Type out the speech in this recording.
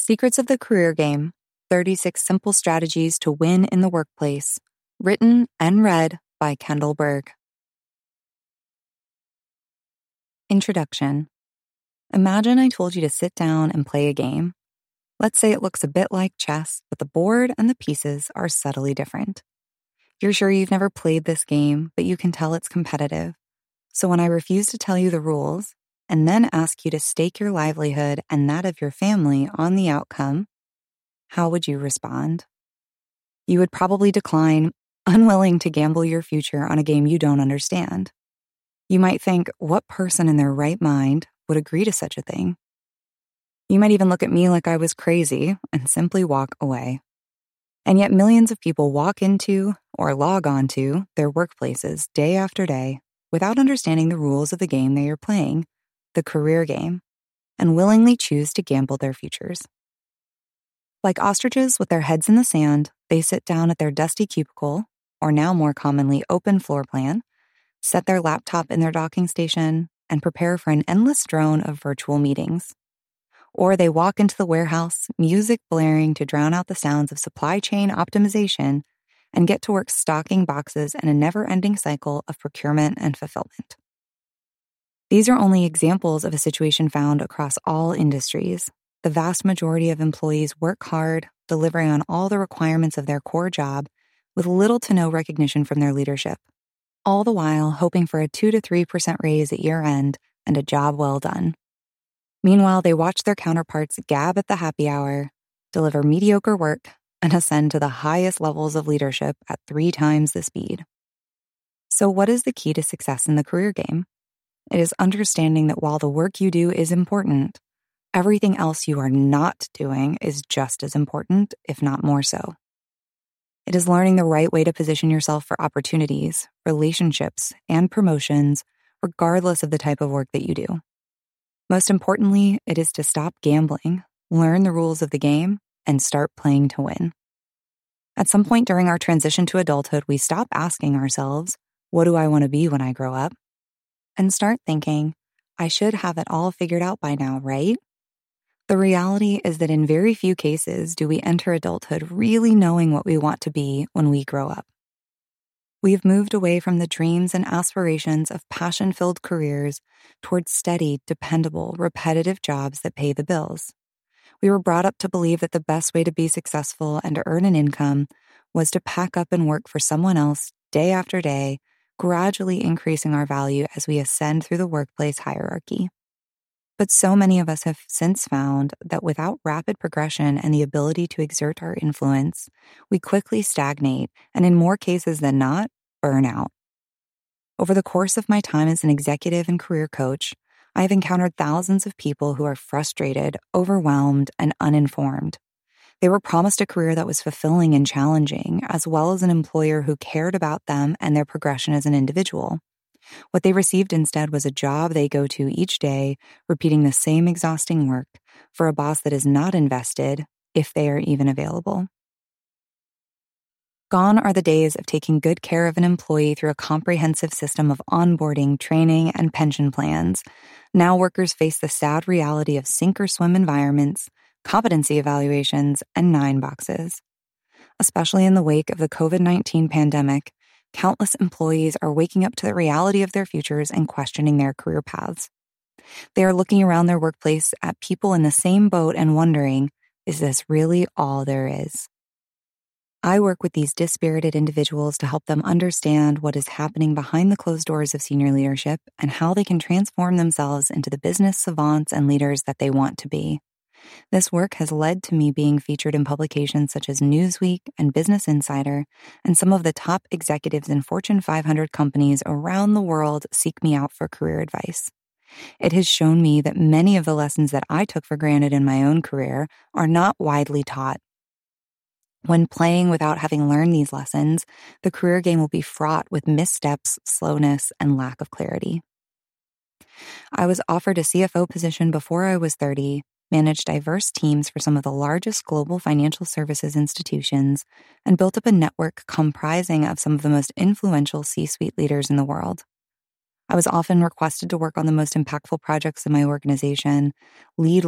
Secrets of the Career Game: 36 Simple Strategies to Win in the Workplace. Written and read by Kendall Berg. Introduction. Imagine I told you to sit down and play a game. Let's say it looks a bit like chess, but the board and the pieces are subtly different. You're sure you've never played this game, but you can tell it's competitive. So when I refuse to tell you the rules, and then ask you to stake your livelihood and that of your family on the outcome, how would you respond? You would probably decline, unwilling to gamble your future on a game you don't understand. You might think, what person in their right mind would agree to such a thing? You might even look at me like I was crazy and simply walk away. And yet millions of people walk into or log on to their workplaces day after day without understanding the rules of the game they are playing, the career game, and willingly choose to gamble their futures. Like ostriches with their heads in the sand, they sit down at their dusty cubicle, or now more commonly open floor plan, set their laptop in their docking station, and prepare for an endless drone of virtual meetings. Or they walk into the warehouse, music blaring to drown out the sounds of supply chain optimization, and get to work stocking boxes in a never-ending cycle of procurement and fulfillment. These are only examples of a situation found across all industries. The vast majority of employees work hard, delivering on all the requirements of their core job, with little to no recognition from their leadership, all the while hoping for a 2 to 3% raise at year-end and a job well done. Meanwhile, they watch their counterparts gab at the happy hour, deliver mediocre work, and ascend to the highest levels of leadership at 3 times the speed. So what is the key to success in the career game? It is understanding that while the work you do is important, everything else you are not doing is just as important, if not more so. It is learning the right way to position yourself for opportunities, relationships, and promotions, regardless of the type of work that you do. Most importantly, it is to stop gambling, learn the rules of the game, and start playing to win. At some point during our transition to adulthood, we stop asking ourselves, what do I want to be when I grow up? And start thinking, I should have it all figured out by now, right? The reality is that in very few cases do we enter adulthood really knowing what we want to be when we grow up. We've moved away from the dreams and aspirations of passion-filled careers towards steady, dependable, repetitive jobs that pay the bills. We were brought up to believe that the best way to be successful and to earn an income was to pack up and work for someone else day after day, gradually increasing our value as we ascend through the workplace hierarchy. But so many of us have since found that without rapid progression and the ability to exert our influence, we quickly stagnate and in more cases than not, burn out. Over the course of my time as an executive and career coach, I have encountered thousands of people who are frustrated, overwhelmed, and uninformed. They were promised a career that was fulfilling and challenging, as well as an employer who cared about them and their progression as an individual. What they received instead was a job they go to each day, repeating the same exhausting work for a boss that is not invested, if they are even available. Gone are the days of taking good care of an employee through a comprehensive system of onboarding, training, and pension plans. Now workers face the sad reality of sink-or-swim environments, competency evaluations, and 9 boxes. Especially in the wake of the COVID-19 pandemic, countless employees are waking up to the reality of their futures and questioning their career paths. They are looking around their workplace at people in the same boat and wondering, is this really all there is? I work with these dispirited individuals to help them understand what is happening behind the closed doors of senior leadership and how they can transform themselves into the business savants and leaders that they want to be. This work has led to me being featured in publications such as Newsweek and Business Insider, and some of the top executives in Fortune 500 companies around the world seek me out for career advice. It has shown me that many of the lessons that I took for granted in my own career are not widely taught. When playing without having learned these lessons, the career game will be fraught with missteps, slowness, and lack of clarity. I was offered a CFO position before I was 30, managed diverse teams for some of the largest global financial services institutions, and built up a network comprising of some of the most influential C-suite leaders in the world. I was often requested to work on the most impactful projects in my organization, lead